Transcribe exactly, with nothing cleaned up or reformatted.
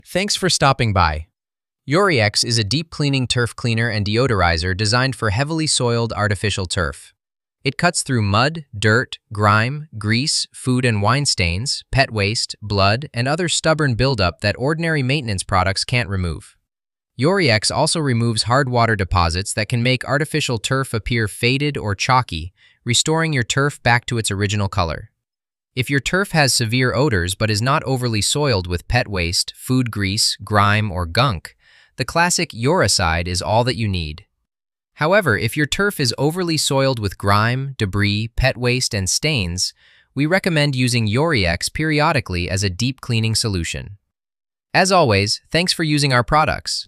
Thanks for stopping by. Yoriex is a deep cleaning turf cleaner and deodorizer designed for heavily soiled artificial turf. It cuts through mud, dirt, grime, grease, food and wine stains, pet waste, blood, and other stubborn buildup that ordinary maintenance products can't remove. Yoriex also removes hard water deposits that can make artificial turf appear faded or chalky, restoring your turf back to its original color. If your turf has severe odors but is not overly soiled with pet waste, food grease, grime, or gunk, the classic Yoricide is all that you need. However, if your turf is overly soiled with grime, debris, pet waste, and stains, we recommend using Yoriex periodically as a deep cleaning solution. As always, thanks for using our products.